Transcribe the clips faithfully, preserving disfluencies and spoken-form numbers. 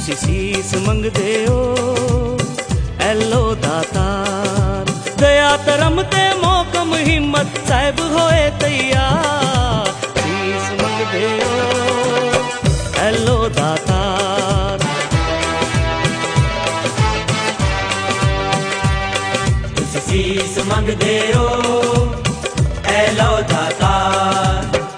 तुसी सीस मंगदे हो एलो दातार, दया धर्म ते मोकम हिम्मत साहिब होए तैयार। सीस मंगदे हो एलो दातार, तुसी सीस मंगदे हो एलो दातार।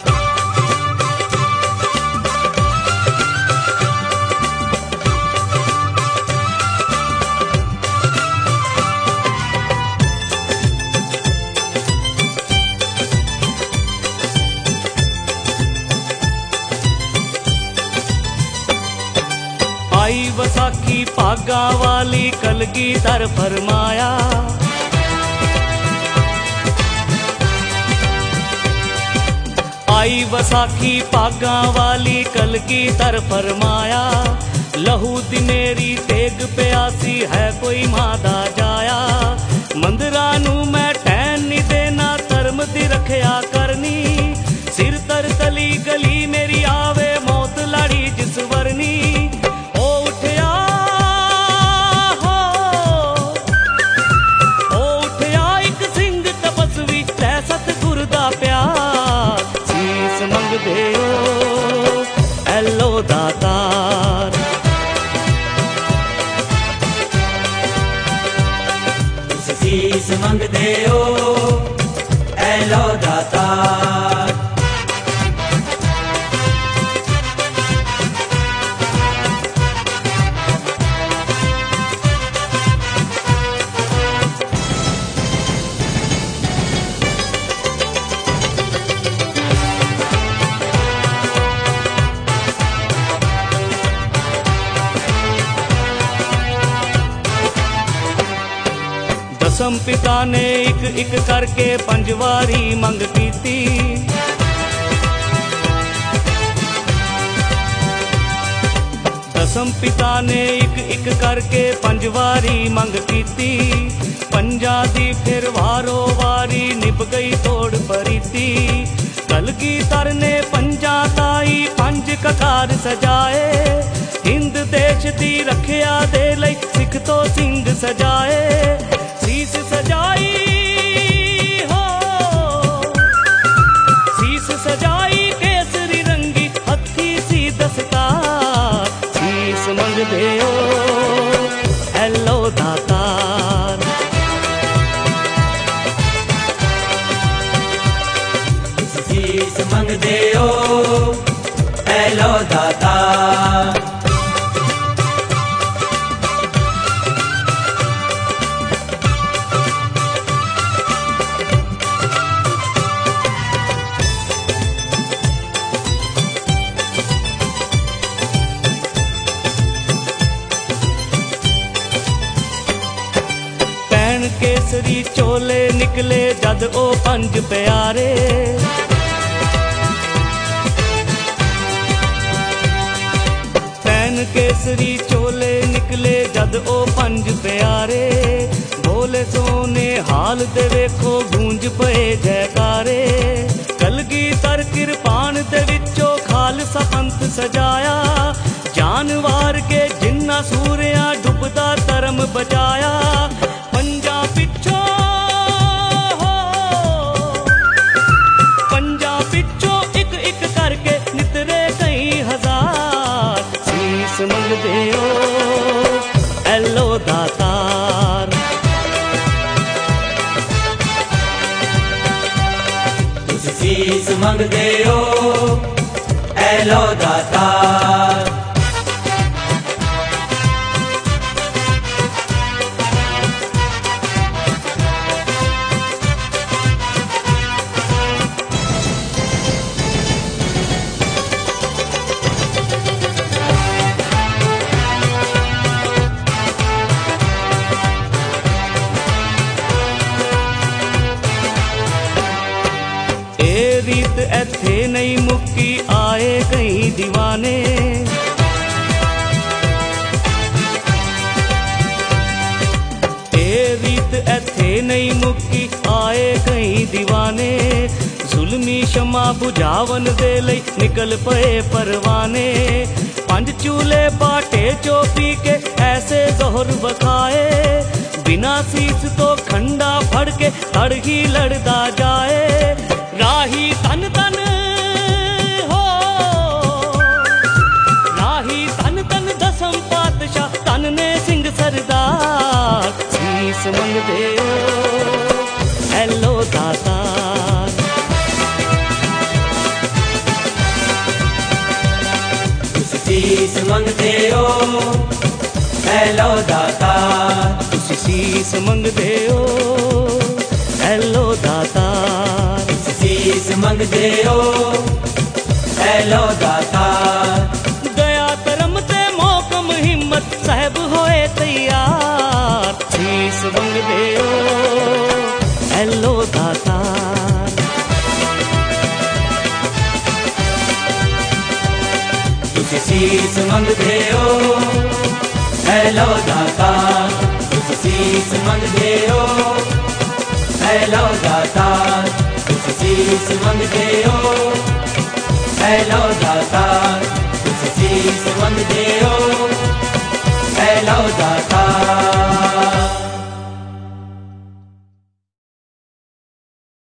आई वसाखी भागा वाली कलगीधर फरमाया, आई वसाखी भागा वाली कलगीधर फरमाया। लहू दी मेरी तेग प्यासी है कोई मादा जाया, मंदरा नू मैं ठहन नहीं देना धर्म दी रखया करनी। सिर तर तली गली मेरी आवे मौत लाड़ी जिस वरनी। एलो दातार, तुसी सीस मंगदे हो एलो दातार। दसम पिता ने एक एक करके पंजवारी मंग कीती। दसम पिता ने एक एक करके पंजवारी मंग कीती। पंजा दी फिर वारो वारी निभ गई तोड़ परीती। कलगीधर ने पंजा ताई पंज ककार सजाए। हिंद देश दी रखिया दे लई सिख तो सिंह सजाए। सीस सजाई हो सीस सजाई केसरी रंगी हथी सी दस्तार। सीस मंगदे हो एलो दातार, सीस मंगदे हो एलो दातार। केसरी चोले निकले जद ओ पंज प्यारे। पैन केसरी चोले निकले जद ओ पंज प्यारे। बोले सोने हाल दे वेखो गूंज पे जयकारे। कलगीधर किरपान दे विचों खालसा पंथ सजाया। जानवार के जिन्ना सूरिया डुबदा धर्म बचाया। पंजा पिछो पंजा पिछो एक एक करके नितरे कई हजार। सीस मंगदे हो एलो दातार, तुसी सीस मंगदे हो एलो दातार। रीत एथे नहीं मुक्की आए कई दीवाने। ए रीत एथे नहीं मुक्की आए कई दीवाने। ਸੁਲਮੀ ਸ਼ਮਾ ਬੁਝਾਵਨ ਦੇ ਲਈ ਨਿਕਲ ਪਏ ਪਰਵਾਨੇ ਪੰਜ ਚੂਲੇ ਬਾਟੇ ਚੋ ਪੀ ਕੇ ਐਸੇ ਜ਼ੋਹਰ ਵਖਾਏ ਬਿਨਾ ਸੀਸ ਤੋਂ ਖੰਡਾ ਫੜ ਕੇ ਤੜ ਹੀ ਲੜਦਾ ਜਾਏ ਰਾਹੀ ਤਨ ਤਨ ਹੋ ਰਾਹੀ ਤਨ ਤਨ ਦਸਮ ਪਾਤਸ਼ਾਹ ਤਨ ਨੇ ਸਿੰਘ ਸਰਦਾਰ ਸੀਸ ਮੰਗਦੇ ਓ ਐਲੋ ਦਾਤਾਰ ਤੁਸੀਂ ਸੀਸ ਮੰਗਦੇ ਹੋ ਐਲੋ ਦਾਤਾਰ ਤੁਸੀਂ ਸੀਸ ਮੰਗਦੇ ਓ ਐਲੋ ਦਾਤਾਰ ਤੁਸੀਂ ਸੀਸ ਮੰਗਦੇ ਹੋ ਐਲੋ ਦਾਤਾਰ ਦਇਆ ਧਰਮ ਤੇ ਮੋਕਮ ਹਿੰਮਤ ਸਾਹਿਬ ਹੋਏ ਤਿਆਰ ਸੀਸ ਮੰਗਦੇ ਓ ਐਲੋ ਦਾਤਾਰ ਤੁਸੀਂ ਸੀਸ ਮੰਗਦੇ ਹੋ ਐਲੋ ਦਾਤਾਰ ਤੁਸੀਂ ਸੀਸ ਮੰਗਦੇ ਹੋ ਐਲੋ ਦਾਤਾਰ ਤੁਸੀਂ ਸੀਸ ਮੰਗਦੇ ਹੋ ਐਲੋ ਦਾਤਾਰ ਤੁਸੀਂ ਸੀਸ ਮੰਗਦੇ ਹੋ ਐਲੋ ਦਾਤਾਰ